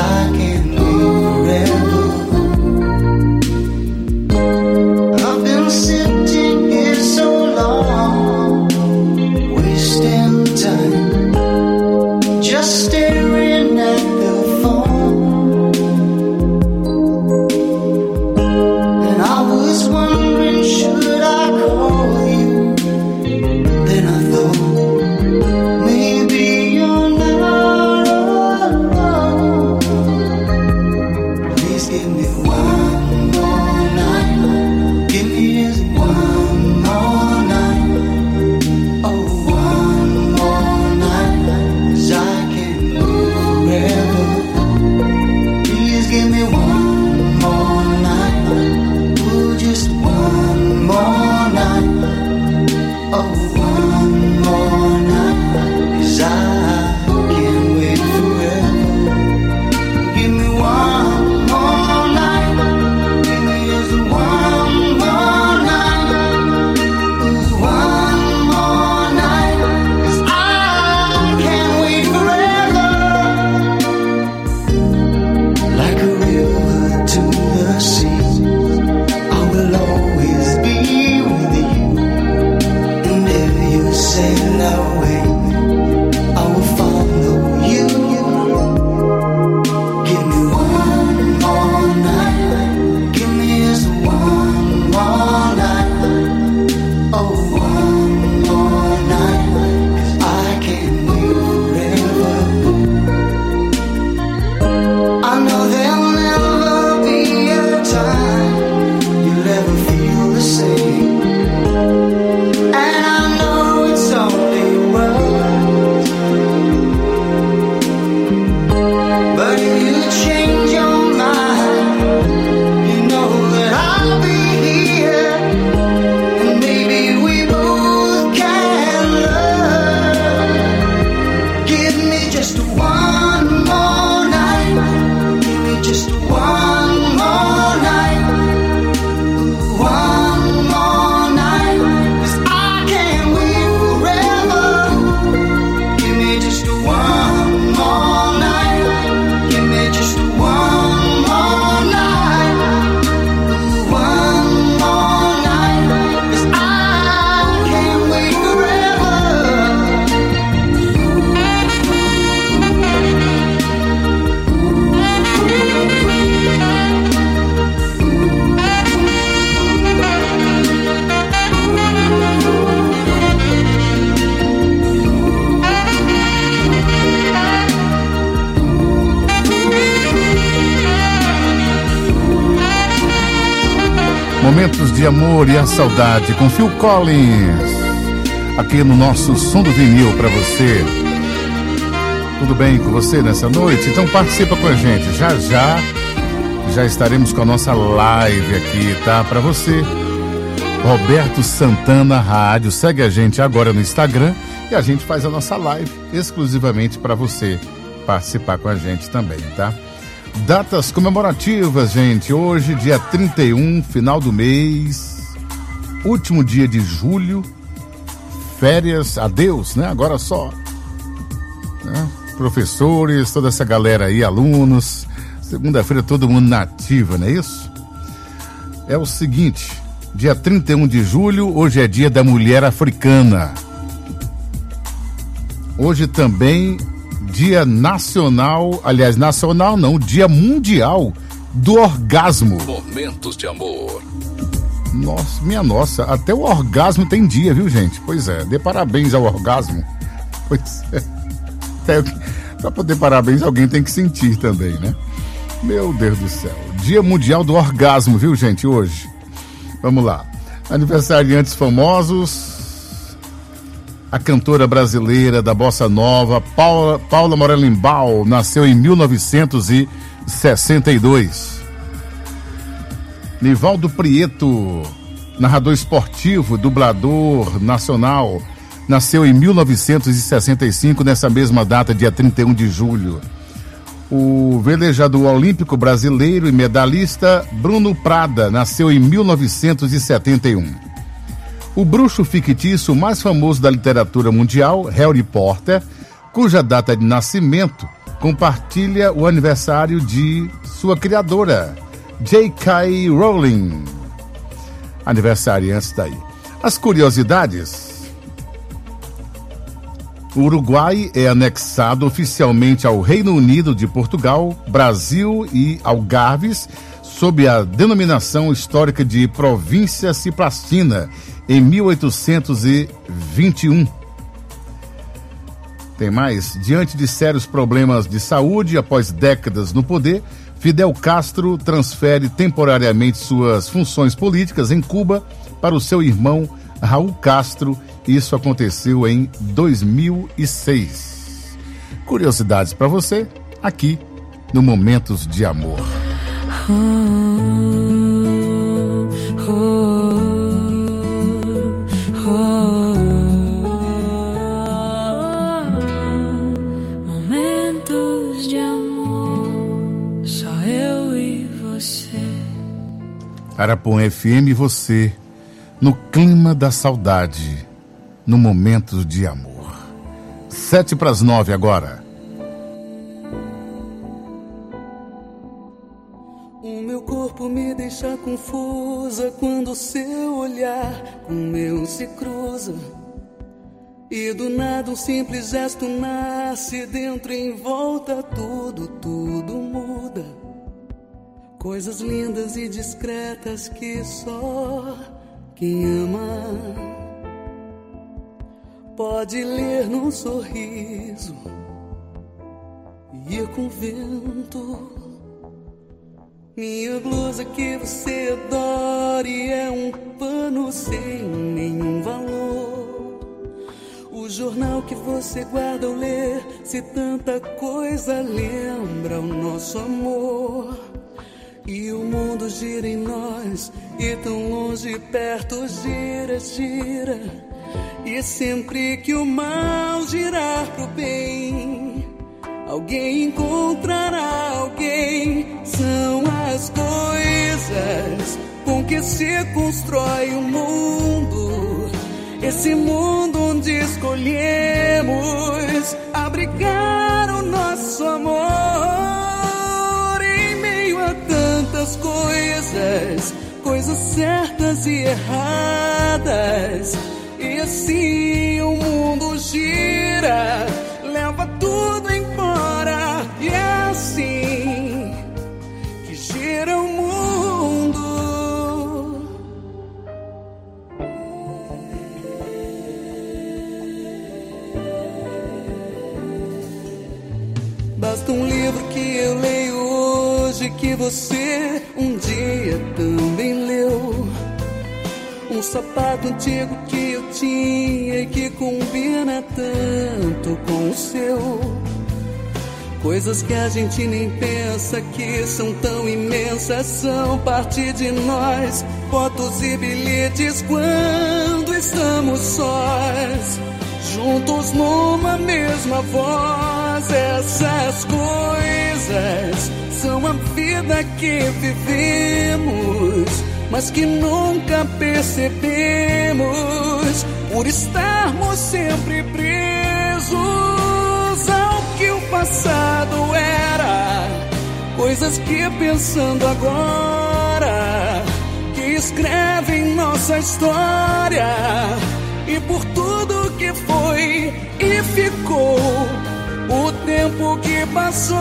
Momentos de amor e a saudade com Phil Collins, aqui no nosso Som do Vinil para você. Tudo bem com você nessa noite? Então participa com a gente. Já estaremos com a nossa live aqui, tá? Para você. Roberto Santana Rádio. Segue a gente agora no Instagram e a gente faz a nossa live exclusivamente para você participar com a gente também, tá? Datas comemorativas, gente. Hoje, dia 31, final do mês, último dia de julho, férias, adeus, né? Agora só, né? Professores, toda essa galera aí, alunos. Segunda-feira todo mundo na ativa, não é isso? É o seguinte, dia 31 de julho, hoje é dia da mulher africana. Hoje também dia nacional, aliás, nacional não, dia mundial do orgasmo. Momentos de amor. Nossa, minha nossa, até o orgasmo tem dia, viu, gente? Pois é, dê parabéns ao orgasmo. Pois é. Pra poder parabéns, alguém tem que sentir também, né? Meu Deus do céu. Dia mundial do orgasmo, viu, gente, hoje? Vamos lá. Aniversariantes famosos. A cantora brasileira da Bossa Nova, Paula Morelenbaum, nasceu em 1962. Nivaldo Prieto, narrador esportivo, dublador nacional, nasceu em 1965, nessa mesma data, dia 31 de julho. O velejador olímpico brasileiro e medalhista Bruno Prada, nasceu em 1971. O bruxo fictício mais famoso da literatura mundial, Harry Potter, cuja data de nascimento compartilha o aniversário de sua criadora, J.K. Rowling. Aniversariantes daí. As curiosidades. O Uruguai é anexado oficialmente ao Reino Unido de Portugal, Brasil e Algarves, sob a denominação histórica de Província Ciprastina, em 1821. Tem mais. Diante de sérios problemas de saúde, após décadas no poder, Fidel Castro transfere temporariamente suas funções políticas em Cuba para o seu irmão Raul Castro. Isso aconteceu em 2006. Curiosidades para você, aqui no Momentos de Amor. Momentos de amor, só eu e você. Arapuã FM e você, no clima da saudade, no Momentos de Amor. 7:09 agora. O meu corpo me deixa confusa quando seu olhar com o meu se cruza. E do nada um simples gesto nasce, dentro em volta tudo muda. Coisas lindas e discretas que só quem ama pode ler num sorriso e ir com o vento. Minha blusa que você adore é um pano sem nenhum valor. O jornal que você guarda ao ler, se tanta coisa lembra o nosso amor. E o mundo gira em nós, e tão longe perto gira, gira. E sempre que o mal girar pro bem, alguém encontrará alguém. São as coisas com que se constrói o mundo, esse mundo onde escolhemos abrigar o nosso amor. Em meio a tantas coisas, coisas certas e erradas, e assim o mundo gira, leva tudo embora. E é assim que gira o mundo. Basta um livro que eu leio hoje, que você um dia também leu. Um sapato antigo que eu tinha e que combina tanto com o seu. Coisas que a gente nem pensa que são tão imensas, são parte de nós. Fotos e bilhetes quando estamos sós, juntos numa mesma voz. Essas coisas são a vida que vivemos, mas que nunca percebemos, por estarmos sempre presos ao que o passado era. Coisas que pensando agora, que escrevem nossa história. E por tudo que foi e ficou, o tempo que passou.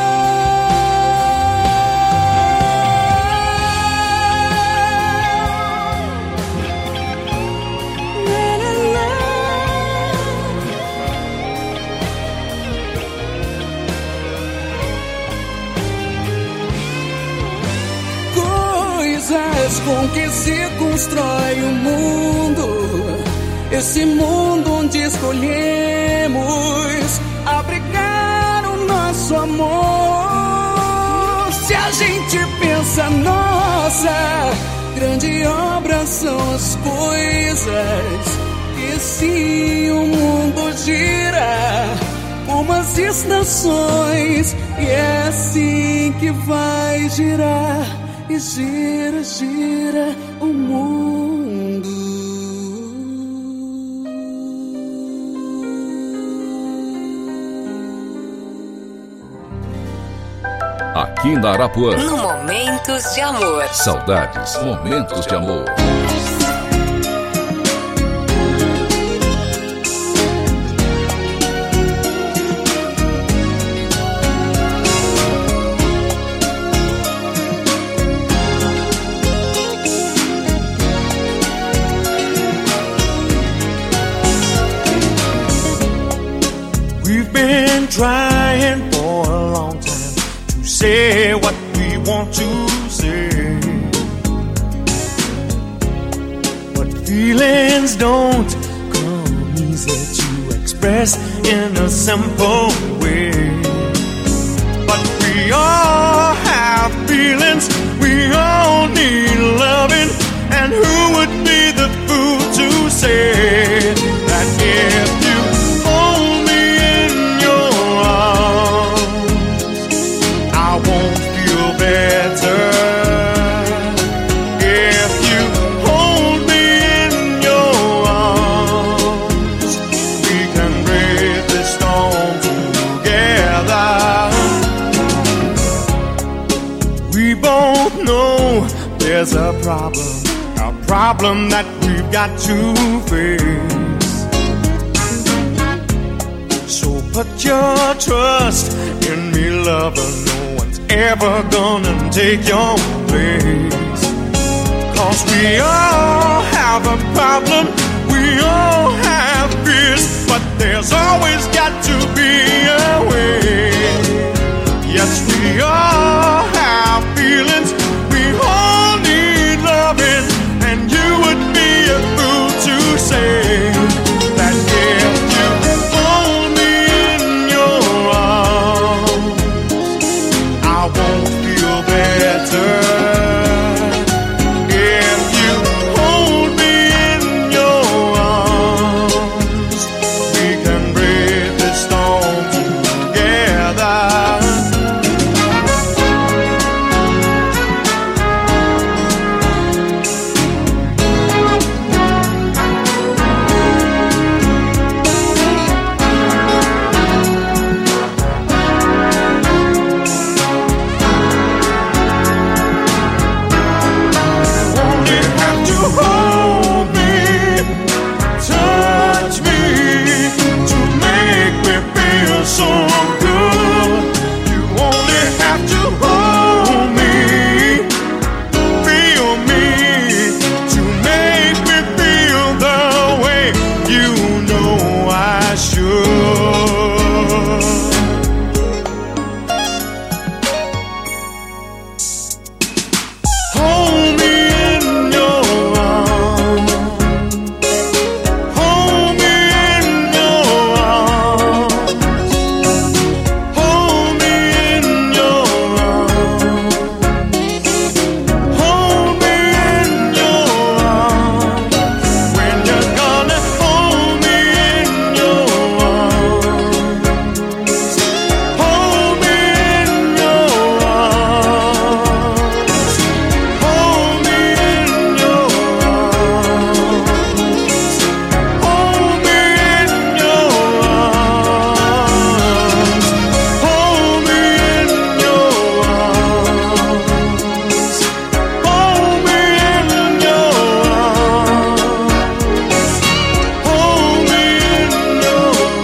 Com que se constrói o mundo, esse mundo onde escolhemos abrigar o nosso amor. Se a gente pensa, nossa, grande obra são as coisas, e sim o mundo gira como as estações, e é assim que vai girar. E gira, gira o mundo. aqui na Arapuã. No Momentos de Amor. Saudades, momentos de amor. We've been trying for a long time to say what we want to say, but feelings don't come easy to express in a simple way. But we all have feelings, we all need loving, and who would be the fool to say that if you hold me in your arms, I won't feel better? If you hold me in your arms, we can break this storm together. We both know there's a problem that we've got to face. So put your trust in me, lover. No one's ever gonna take your place. 'Cause we all have a problem, we all have fears, but there's always got to be a way. Yes, we all have feelings, we all need loving, and you would be a fool to say that if you hold me in your arms, I won't feel better. If you hold me in your arms, we can break this storm together. Only have to hold me, touch me, to make me feel so good. You only have to hold me, feel me, to make me feel the way you know I should. Hold me in your arms, hold me in your arms, hold me in your arms, hold me in your arms. When you're gonna hold me in your arms, hold me in your arms, hold me in your arms, hold me in your arms, hold me in your arms, hold me in your arms, hold me in your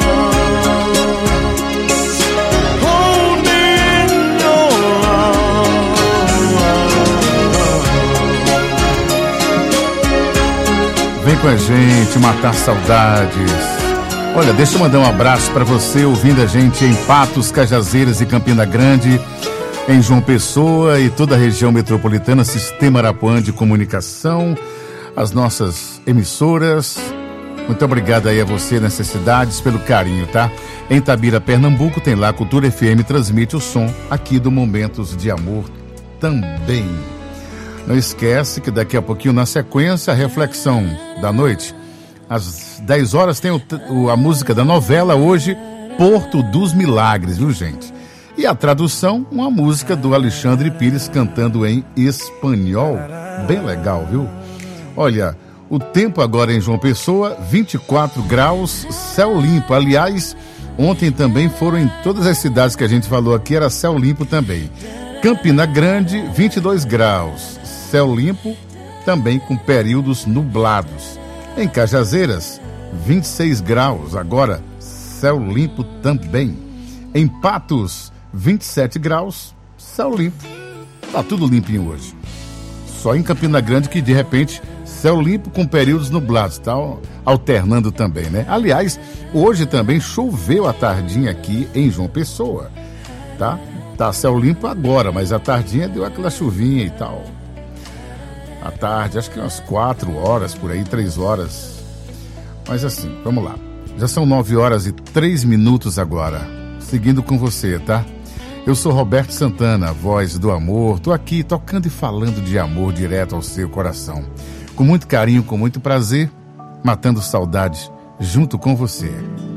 arms. Vem com a gente matar saudades. Olha, deixa eu mandar um abraço para você ouvindo a gente em Patos, Cajazeiras e Campina Grande, em João Pessoa e toda a região metropolitana, Sistema Arapuã de Comunicação, as nossas emissoras. Muito obrigado aí a você nessas cidades pelo carinho, tá? Em Itabira, Pernambuco, tem lá a Cultura FM, transmite o som aqui do Momentos de Amor também. Não esquece que daqui a pouquinho, na sequência, a reflexão da noite, às 10 horas tem a música da novela hoje, Porto dos Milagres, viu, gente? E a tradução, uma música do Alexandre Pires cantando em espanhol. Bem legal, viu? Olha, o tempo agora em João Pessoa, 24 graus, céu limpo. Aliás, ontem também foram em todas as cidades que a gente falou aqui, era céu limpo também. Campina Grande, 22 graus. Céu limpo, também com períodos nublados. Em Cajazeiras, 26 graus. Agora, céu limpo também. Em Patos, 27 graus. Céu limpo. Tá tudo limpinho hoje. Só em Campina Grande que, de repente, céu limpo com períodos nublados. Tá alternando também, né? Aliás, hoje também choveu a tardinha aqui em João Pessoa. Tá céu limpo agora, mas a tardinha deu aquela chuvinha e tal. À tarde, acho que umas 4 horas, por aí, 3 horas. Mas assim, vamos lá. Já são 9 horas e 3 minutos agora. Seguindo com você, tá? Eu sou Roberto Santana, voz do amor. Tô aqui tocando e falando de amor direto ao seu coração. Com muito carinho, com muito prazer, matando saudade junto com você.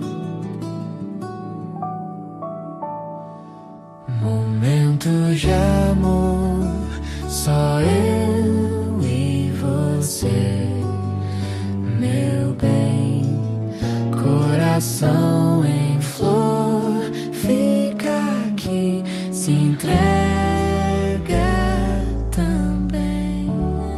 Momentos de amor, só eu e você, meu bem, coração em flor, fica aqui, se entrega também.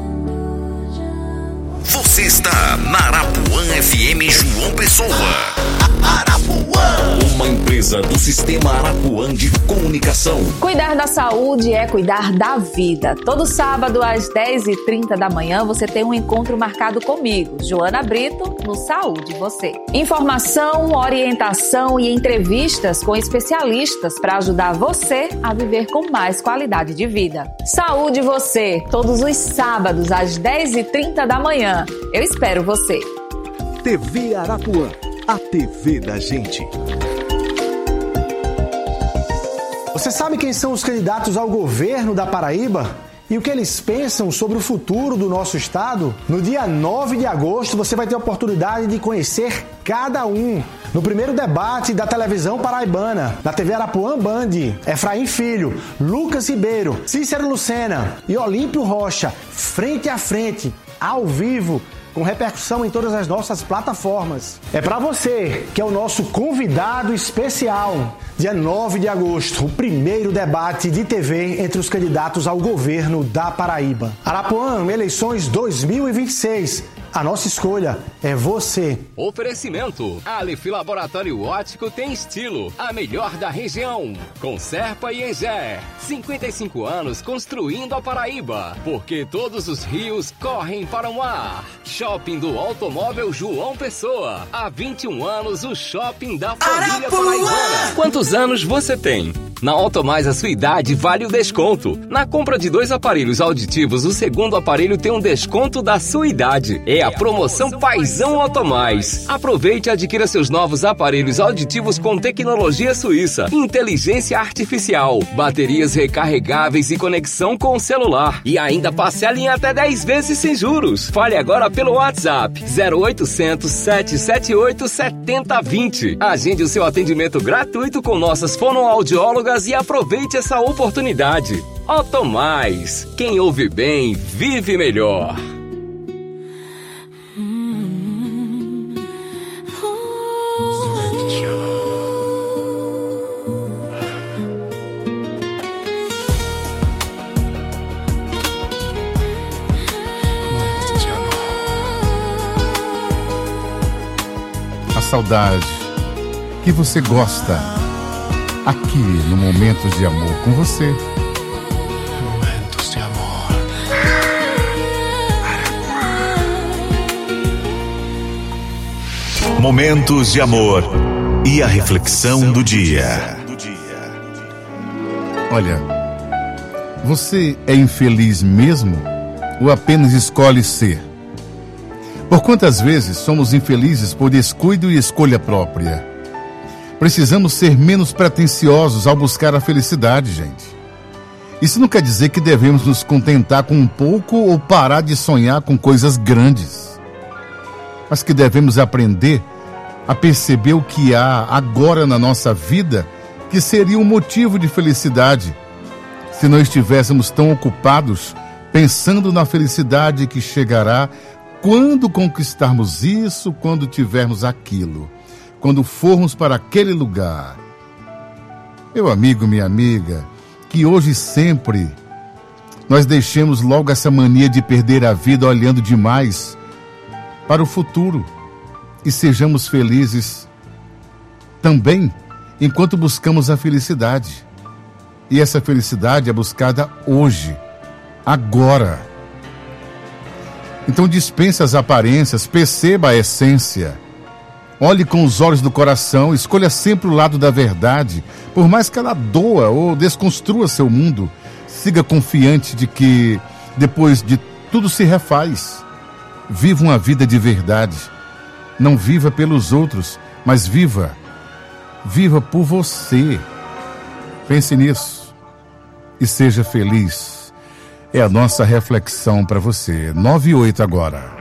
Você está na Arapuã FM João Pessoa. Arapuã, uma empresa do Sistema Arapuã de Comunicação. Cuidar da saúde é cuidar da vida. Todo sábado às 10h30 da manhã você tem um encontro marcado comigo, Joana Brito, no Saúde Você. Informação, orientação e entrevistas com especialistas para ajudar você a viver com mais qualidade de vida. Saúde Você, todos os sábados às 10h30 da manhã. Eu espero você. TV Arapuã, a TV da gente. Você sabe quem são os candidatos ao governo da Paraíba? E o que eles pensam sobre o futuro do nosso estado? No dia 9 de agosto você vai ter a oportunidade de conhecer cada um. No primeiro debate da televisão paraibana, da TV Arapuã Band, Efraim Filho, Lucas Ribeiro, Cícero Lucena e Olímpio Rocha, frente a frente, ao vivo, com repercussão em todas as nossas plataformas. É para você que é o nosso convidado especial. Dia 9 de agosto, o primeiro debate de TV entre os candidatos ao governo da Paraíba. Arapuã, eleições 2026. A nossa escolha é você. Oferecimento. Aleph Laboratório Óptico tem estilo. A melhor da região. Com Serpa e Engé. 55 anos construindo a Paraíba. Porque todos os rios correm para o mar. Shopping do Automóvel João Pessoa. Há 21 anos o shopping da família paraibana. Quantos anos você tem? Na Automais a sua idade vale o desconto. Na compra de 2 aparelhos auditivos, o segundo aparelho tem um desconto da sua idade. É a promoção Paizão Automais. Aproveite e adquira seus novos aparelhos auditivos com tecnologia suíça, inteligência artificial, baterias recarregáveis e conexão com o celular. E ainda parcela em até 10 vezes sem juros. Fale agora pelo WhatsApp 0800 778 7020. Agende o seu atendimento gratuito com nossas fonoaudiólogas e aproveite essa oportunidade. Automais. Quem ouve bem, vive melhor. A saudade que você gosta. Aqui no Momentos de Amor com você. Momentos de amor. Momentos de amor e a reflexão do dia. Olha, você é infeliz mesmo ou apenas escolhe ser? Por quantas vezes somos infelizes por descuido e escolha própria? Precisamos ser menos pretensiosos ao buscar a felicidade, gente. Isso não quer dizer que devemos nos contentar com um pouco ou parar de sonhar com coisas grandes. Mas que devemos aprender a perceber o que há agora na nossa vida que seria um motivo de felicidade se não estivéssemos tão ocupados pensando na felicidade que chegará quando conquistarmos isso, quando tivermos aquilo. Quando formos para aquele lugar. Meu amigo, minha amiga, que hoje e sempre nós deixemos logo essa mania de perder a vida olhando demais para o futuro e sejamos felizes também enquanto buscamos a felicidade. E essa felicidade é buscada hoje, agora. Então dispense as aparências, perceba a essência. Olhe com os olhos do coração, escolha sempre o lado da verdade, por mais que ela doa ou desconstrua seu mundo. Siga confiante de que, depois de tudo se refaz. Viva uma vida de verdade. Não viva pelos outros, mas viva por você. Pense nisso e seja feliz. É a nossa reflexão para você. 9:08 agora.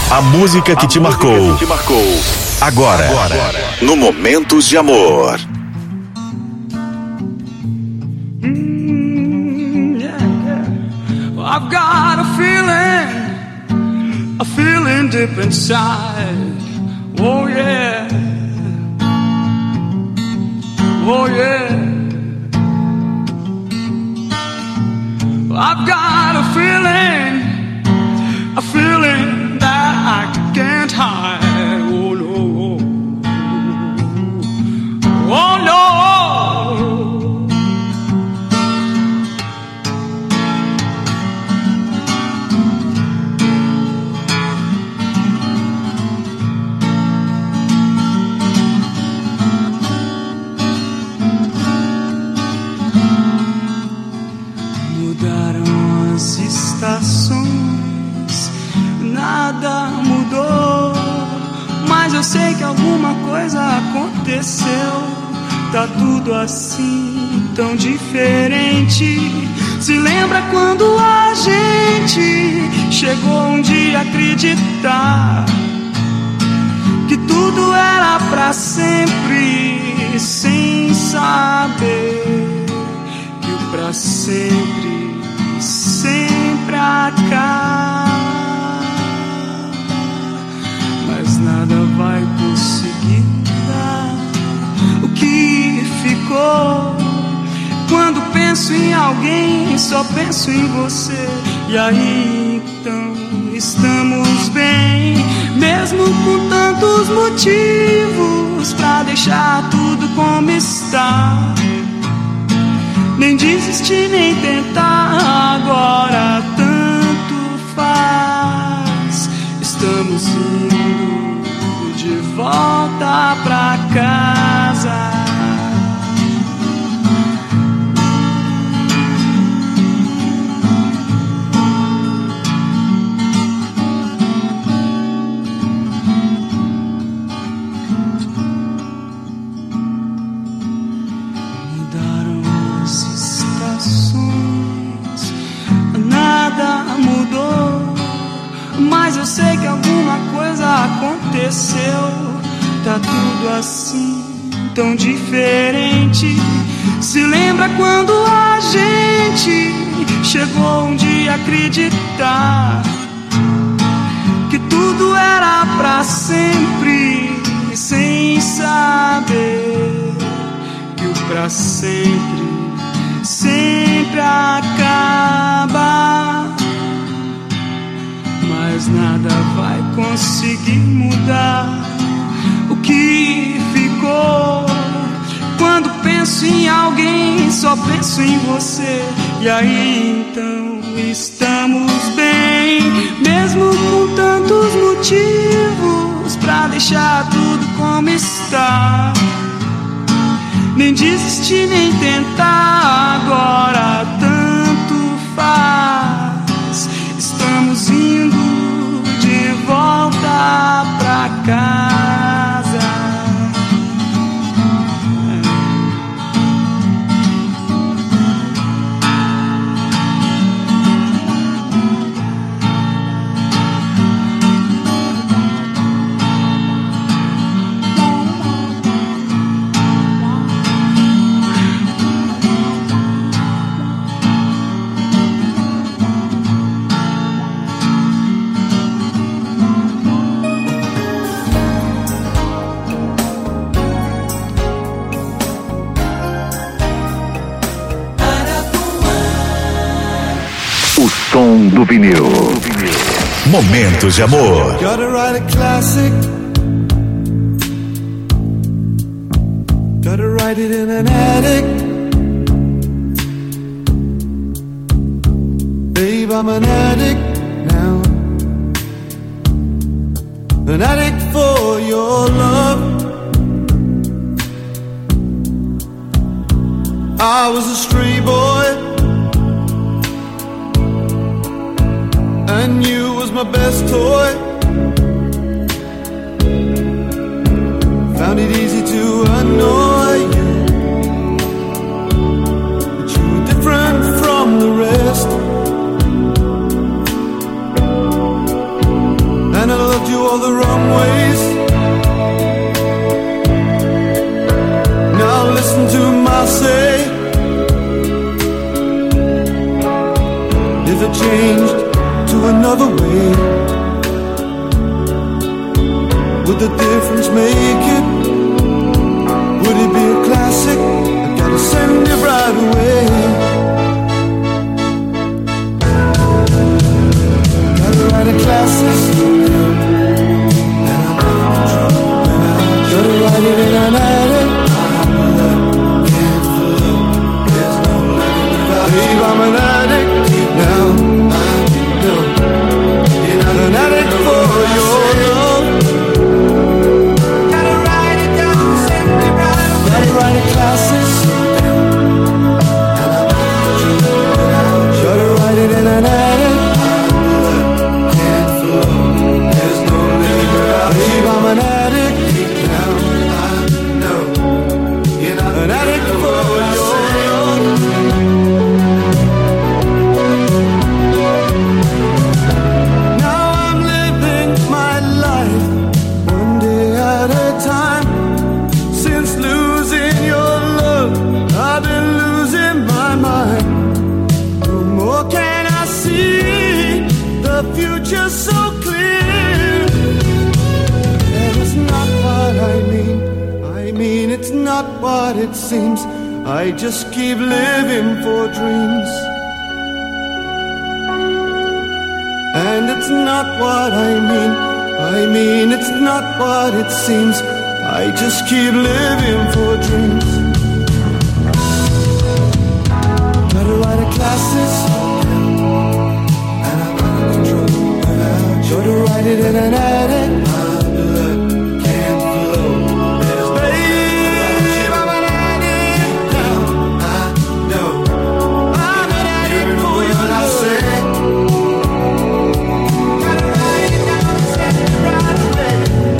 A música que te marcou. Agora, no Momentos de Amor. Well, I've got a feeling deep inside. Oh yeah, oh yeah. Well, I've got a feeling that I can't hide. Oh no, oh no. Nada mudou, mas eu sei que alguma coisa aconteceu. Tá tudo assim, tão diferente. Se lembra quando a gente chegou um dia a acreditar que tudo era pra sempre, sem saber que o pra sempre sempre acaba. Mas nada vai conseguir mudar o que ficou. Quando penso em alguém, só penso em você. E aí então estamos bem, mesmo com tantos motivos pra deixar tudo como está. Nem desistir, nem tentar, agora tanto faz. Estamos indo de volta pra casa. Mas eu sei que alguma coisa aconteceu. Tá tudo assim, tão diferente. Se lembra quando a gente chegou um dia a acreditar que tudo era pra sempre, sem saber que o pra sempre sempre acaba. Mas nada vai conseguir mudar o que ficou. Quando penso em alguém, só penso em você. E aí então estamos bem, mesmo com tantos motivos pra deixar tudo como está. Nem desistir, nem tentar, agora tanto faz. Estamos indo de volta pra casa. Som do vinil. Momentos de Amor. Gotta write a classic. Gotta write it in an attic. Babe, I'm an addict now. An addict for your love. I was a stray boy, and you was my best toy. Found it easy to annoy you, but you were different from the rest. And I look place. Now listen to my say. If it changed to another way, would the difference make it? Would it be a classic? I gotta send it right away. Gotta write a classic. Gotta write it in an attic. Babe, I'm an addict now. An addict for your love. Gotta write it down, send it right away. Gotta write a classic. Gotta write it in an attic. Can't flow, there's no limit. Babe, I'm an addict now. I know you're not an addict for your love. Future so clear, and it's not what I mean it's not what it seems. I just keep living for dreams, and it's not what I mean it's not what it seems. I just keep living for dreams. Gotta write a classic. Sure to write it in an attic. My blood can't flow. Babe, I'm an addict now. I know I'm an addict for your love. Gotta write it down, send it right away.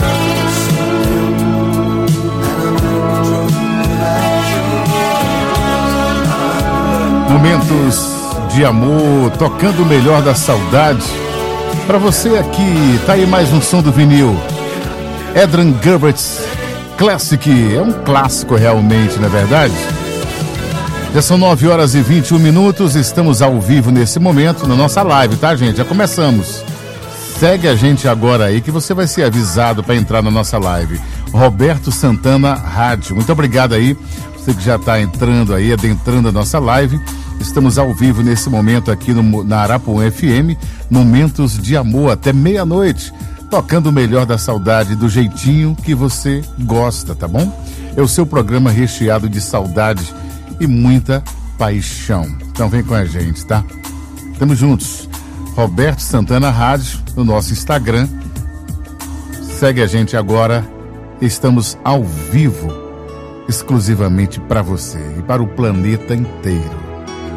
Momentos de amor, tocando o melhor da saudade. Pra você aqui, tá aí mais um som do vinil. Adrian Gilbert's Classic. É um clássico realmente, não é verdade? Já são 9 horas e 21 minutos. Estamos ao vivo nesse momento na nossa live, tá, gente? Já começamos. Segue a gente agora aí que você vai ser avisado para entrar na nossa live. Roberto Santana Rádio. Muito obrigado aí. Você que já está entrando aí, adentrando a nossa live. Estamos ao vivo nesse momento aqui na Arapuã FM, Momentos de Amor, até meia-noite, tocando o melhor da saudade do jeitinho que você gosta, tá bom? É o seu programa recheado de saudade e muita paixão. Então vem com a gente, tá? Estamos juntos. Roberto Santana Rádio, no nosso Instagram. Segue a gente agora. Estamos ao vivo, exclusivamente para você e para o planeta inteiro.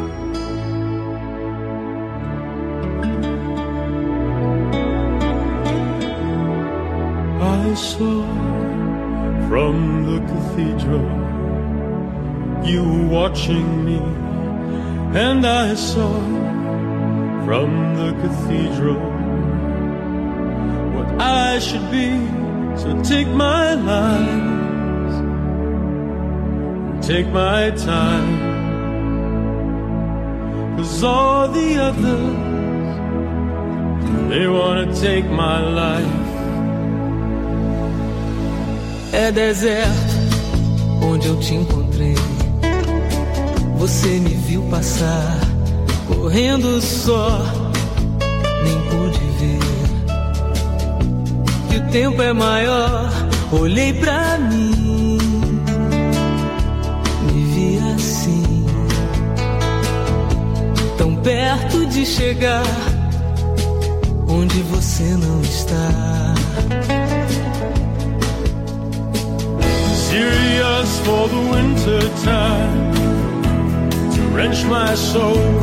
I saw from the cathedral you watching me, and I saw from the cathedral what I should be. So take my lies, take my time, 'cause all the others, they wanna take my life. É deserto onde eu te encontrei. Você me viu passar, correndo só, nem pude ver que o tempo é maior. Olhei pra mim, me vi assim, tão perto de chegar onde você não está. Serious for the winter time, to wrench my soul.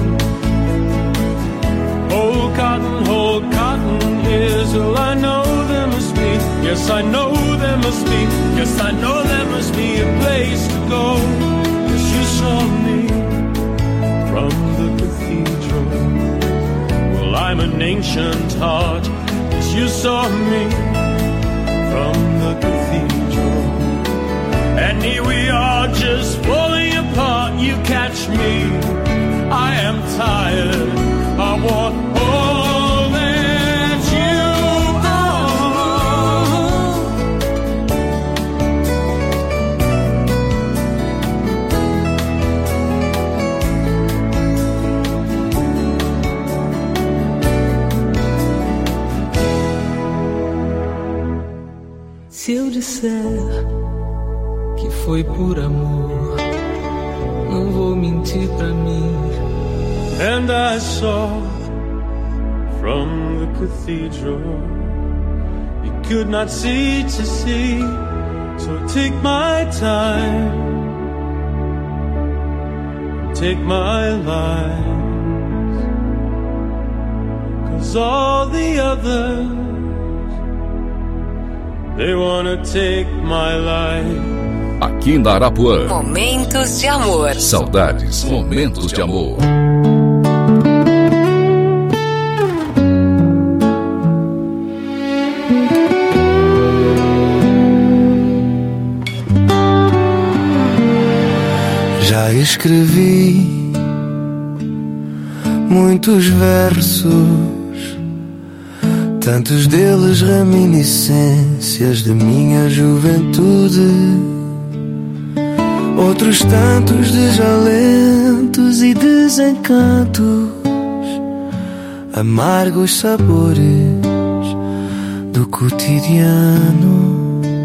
Old cotton is all I know there must be. Yes, I know there must be. Yes, I know there must be a place to go. Yes, you saw me from the cathedral. Well, I'm an ancient heart. Yes, you saw me Se eu disser que foi por amor, não vou mentir pra mim. And I saw from the cathedral you could not see to see. So take my time, take my life, 'cause all the others, they wanna take my life. Aqui na Arapuã. Momentos de amor. Saudades, momentos de amor. Já escrevi muitos versos, tantos deles reminiscências de minha juventude, outros tantos desalentos e desencantos, amargos sabores do cotidiano.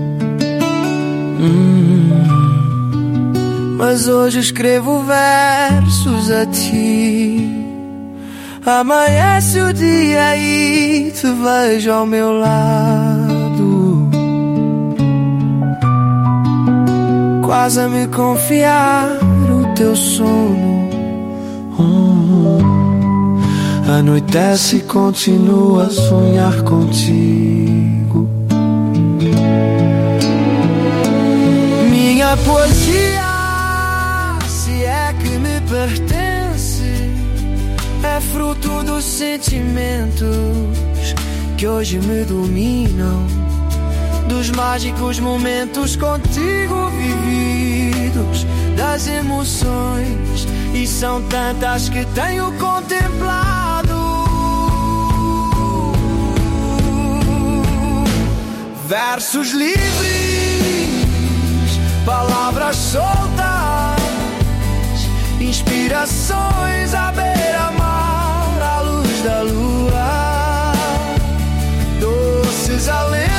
Mas hoje escrevo versos a ti. Amanhece o dia e te vejo ao meu lado, quase a me confiar o teu sono. Anoitece e continuo a sonhar contigo. Minha poesia, pertence, é fruto dos sentimentos que hoje me dominam, dos mágicos momentos contigo vividos, das emoções, e são tantas que tenho contemplado. Versos livres, palavras soltas, inspirações à beira-mar, à luz da lua, doces alentos,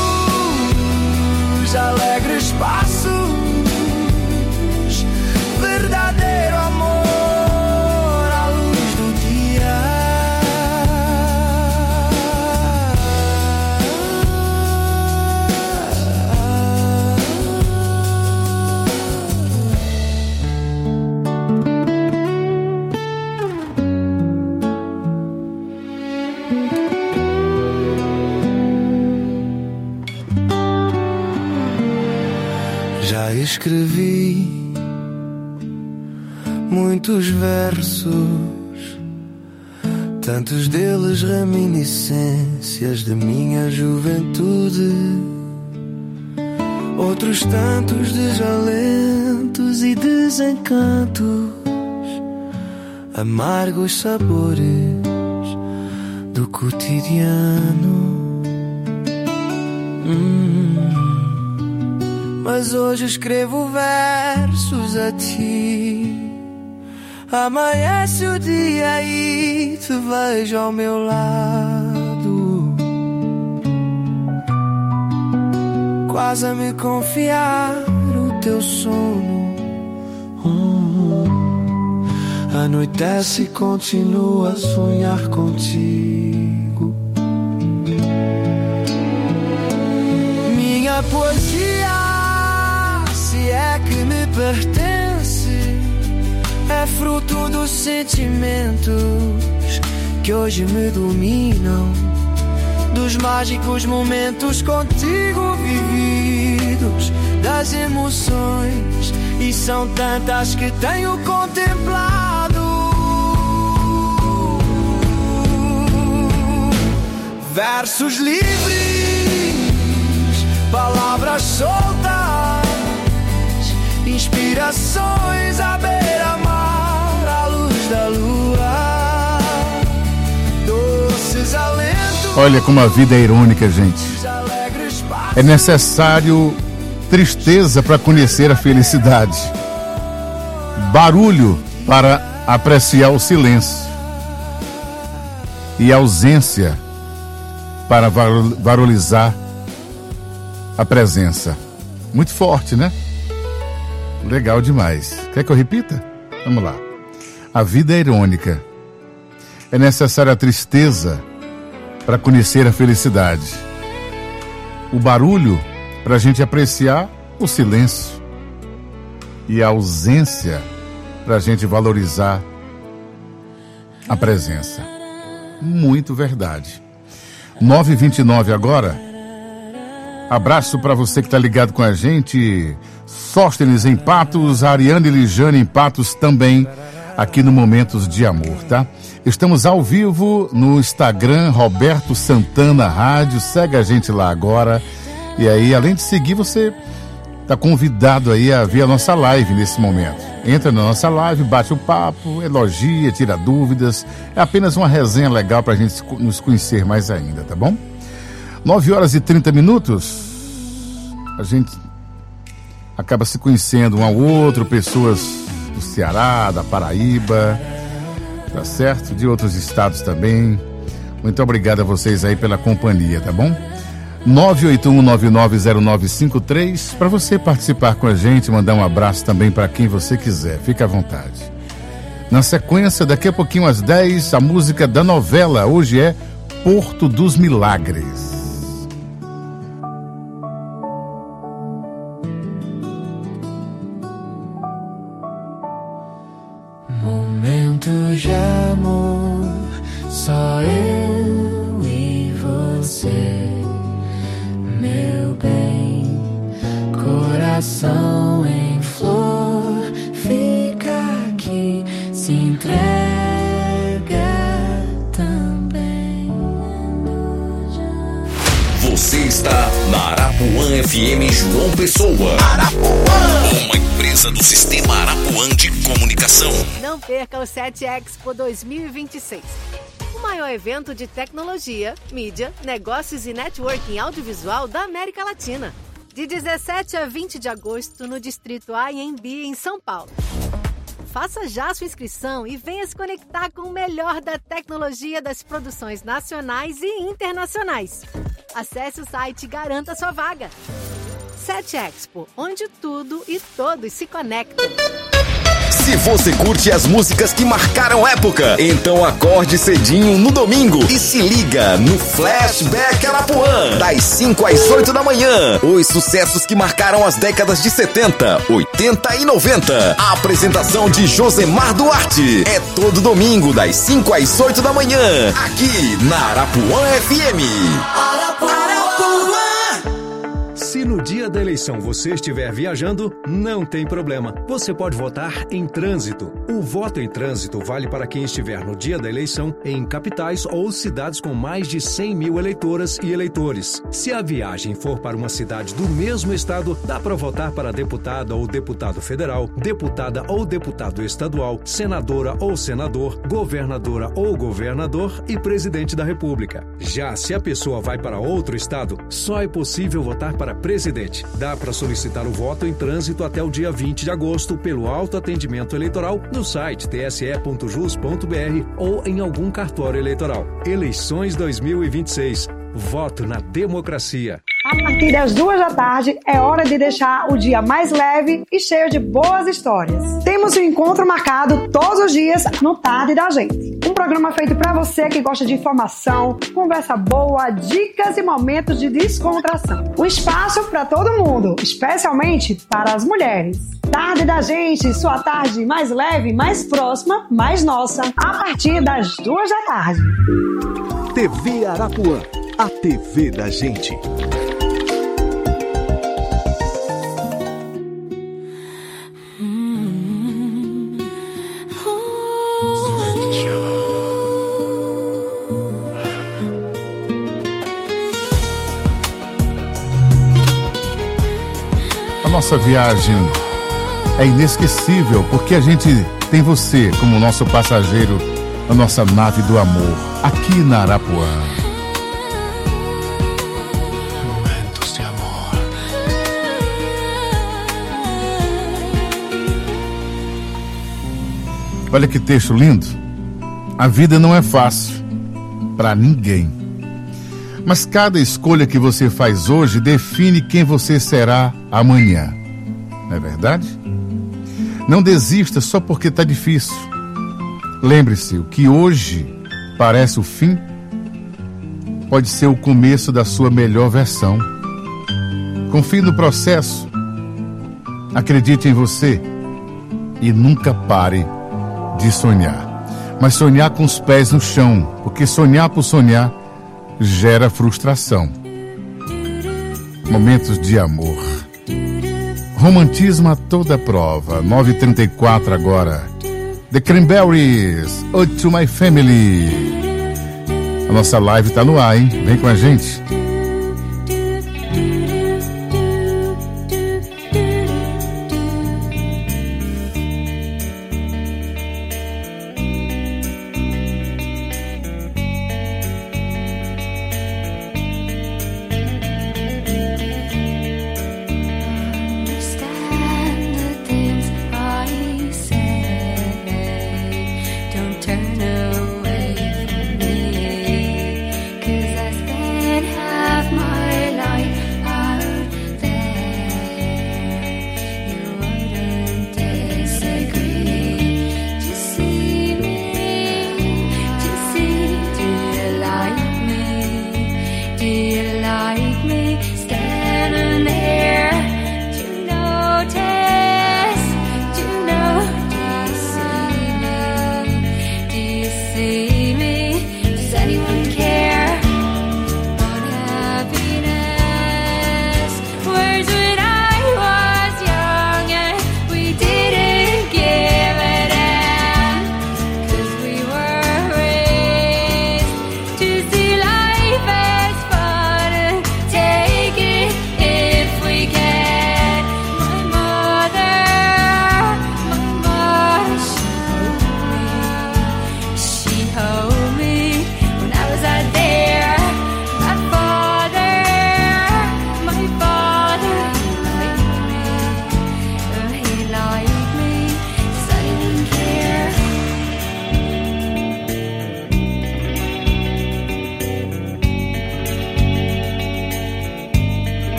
alegres passos, verdadeiro amor à luz do dia. Já escrevi muitos versos, tantos deles reminiscências de minha juventude, outros tantos desalentos e desencantos, amargos sabores do cotidiano. Mas hoje escrevo versos a ti. Amanhece o dia e te vejo ao meu lado, quase a me confiar o teu sono. Anoitece e continuo a sonhar contigo. Minha poesia, é que me pertence, é fruto dos sentimentos que hoje me dominam, dos mágicos momentos contigo vividos, das emoções, e são tantas que tenho contemplado. Versos livres, palavras soltas, inspirações à beira-mar, à luz da lua, doces alentos. Olha como a vida é irônica, gente. É necessário tristeza para conhecer a felicidade, barulho para apreciar o silêncio e ausência para valorizar a presença. Muito forte, né? Legal demais. Quer que eu repita? Vamos lá. A vida é irônica. É necessária a tristeza para conhecer a felicidade. O barulho para a gente apreciar o silêncio. E a ausência para a gente valorizar a presença. Muito verdade. 9h29 agora. Abraço para você que está ligado com a gente. Sóstenes em Patos, Ariane e Lijane em Patos também, aqui no Momentos de Amor, tá? Estamos ao vivo no Instagram, Roberto Santana Rádio. Segue a gente lá agora. E aí, além de seguir, você está convidado aí a ver a nossa live nesse momento. Entra na nossa live, bate o papo, elogia, tira dúvidas. É apenas uma resenha legal para a gente nos conhecer mais ainda, tá bom? 9h30. A gente acaba se conhecendo um ao outro, pessoas do Ceará, da Paraíba, tá certo? De outros estados também. Muito obrigado a vocês aí pela companhia, tá bom? 981990953, para você participar com a gente, mandar um abraço também para quem você quiser, fica à vontade. Na sequência, daqui a pouquinho às 10, a música da novela, hoje é Porto dos Milagres. Momentos de amor, só eu e você, meu bem, coração em flor, fica aqui, se entrega também. Você está na Arapuã FM João Pessoa. Arapuã, uma empresa do Sistema Arapuã de Comunicação. Não perca o 7 Expo 2026. O maior evento de tecnologia, mídia, negócios e networking audiovisual da América Latina. De 17 a 20 de agosto no Distrito AMB em São Paulo. Faça já sua inscrição e venha se conectar com o melhor da tecnologia das produções nacionais e internacionais. Acesse o site e garanta sua vaga. 7 Expo, onde tudo e todos se conectam. Se você curte as músicas que marcaram época, então acorde cedinho no domingo e se liga no Flashback Arapuã, das 5 às 8 da manhã. Os sucessos que marcaram as décadas de 70, 80 e 90. A apresentação de Josemar Duarte. É todo domingo, das 5 às 8 da manhã, aqui na Arapuã FM. Arapuã. Se no dia da eleição você estiver viajando, não tem problema. Você pode votar em trânsito. O voto em trânsito vale para quem estiver no dia da eleição em capitais ou cidades com mais de 100 mil eleitoras e eleitores. Se a viagem for para uma cidade do mesmo estado, dá para votar para deputada ou deputado federal, deputada ou deputado estadual, senadora ou senador, governadora ou governador e presidente da República. Já se a pessoa vai para outro estado, só é possível votar para presidente. Dá para solicitar o voto em trânsito até o dia 20 de agosto pelo autoatendimento eleitoral no site tse.jus.br ou em algum cartório eleitoral. Eleições 2026. Voto na democracia. A partir das 2 da tarde é hora de deixar o dia mais leve e cheio de boas histórias. Temos um encontro marcado todos os dias no Tarde da Gente. Um programa feito para você que gosta de informação, conversa boa, dicas e momentos de descontração. Um espaço para todo mundo, especialmente para as mulheres. Tarde da Gente, sua tarde mais leve, mais próxima, mais nossa. A partir das 2 da tarde. TV Arapuã, a TV da gente. A nossa viagem é inesquecível porque a gente tem você como nosso passageiro na nossa nave do amor, aqui na Arapuã. Momentos de amor. Olha que texto lindo. A vida não é fácil para ninguém. Mas cada escolha que você faz hoje define quem você será amanhã. Não é verdade? Não desista só porque está difícil. Lembre-se, o que hoje parece o fim pode ser o começo da sua melhor versão. Confie no processo. Acredite em você e nunca pare de sonhar. Mas sonhar com os pés no chão, porque sonhar por sonhar gera frustração. Momentos de amor. Romantismo a toda prova. 9h34 agora. The Cranberries, Ode to My Family. A nossa live tá no ar, hein? Vem com a gente.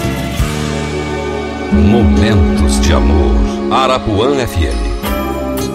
Momentos de Amor. Arapuã FM.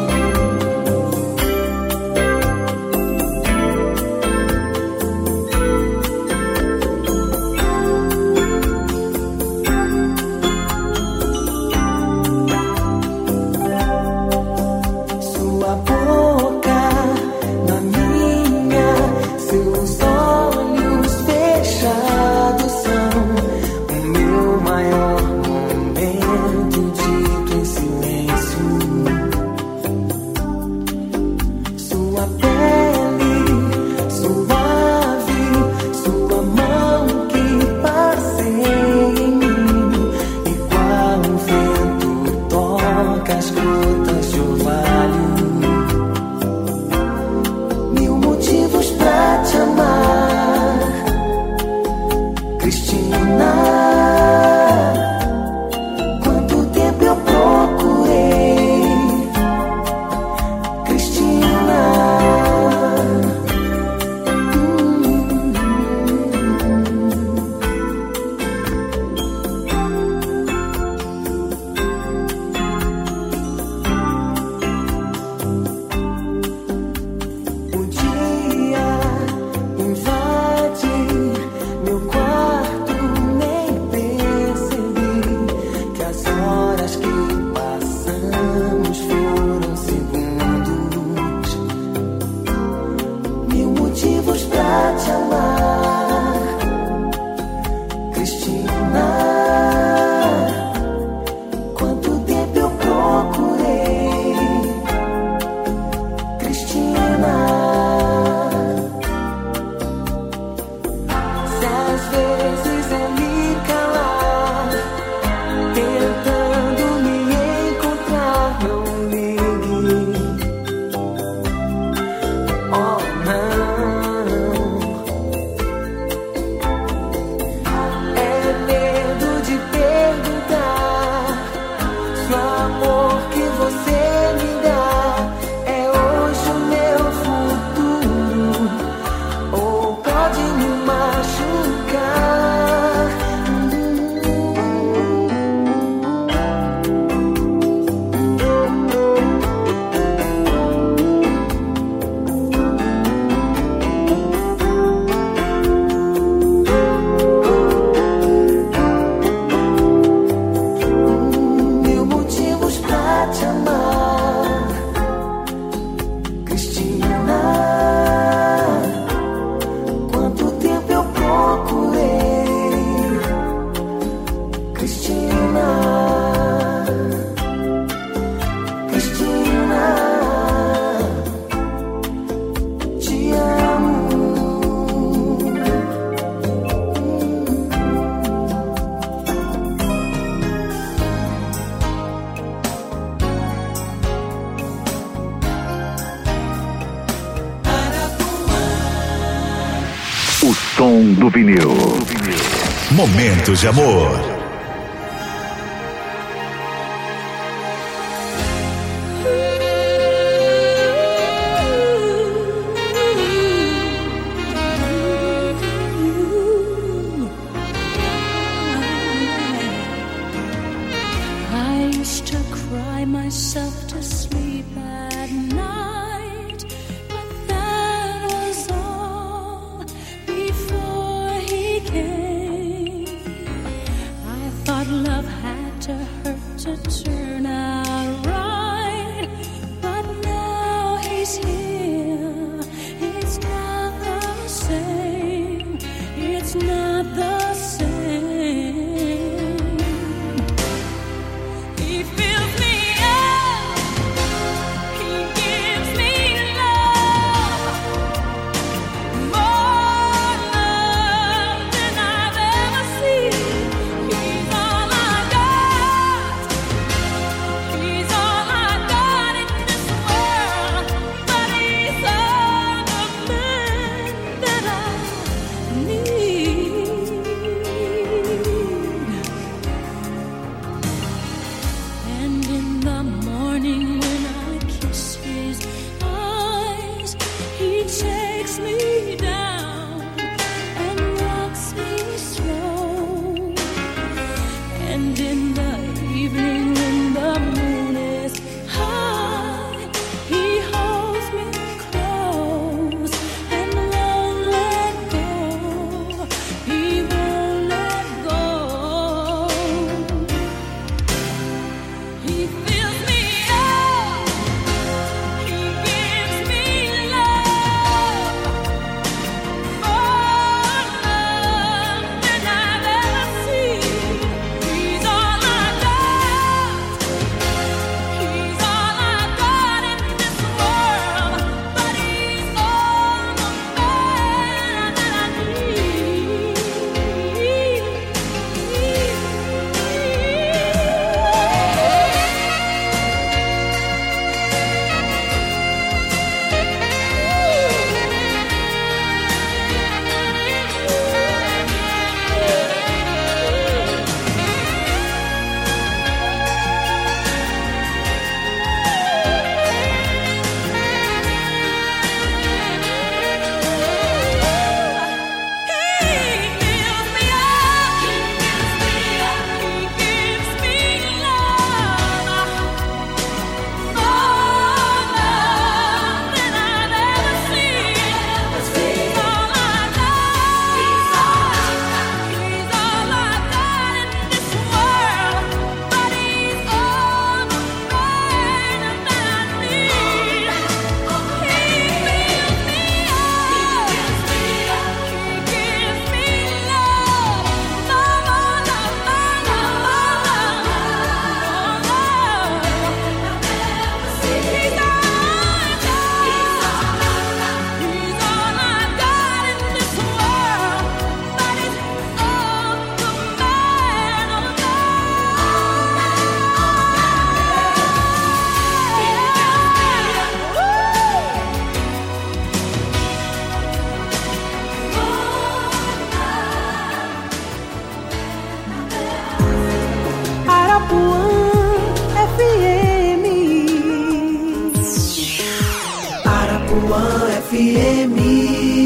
O som do vinil. Momentos de amor. FM.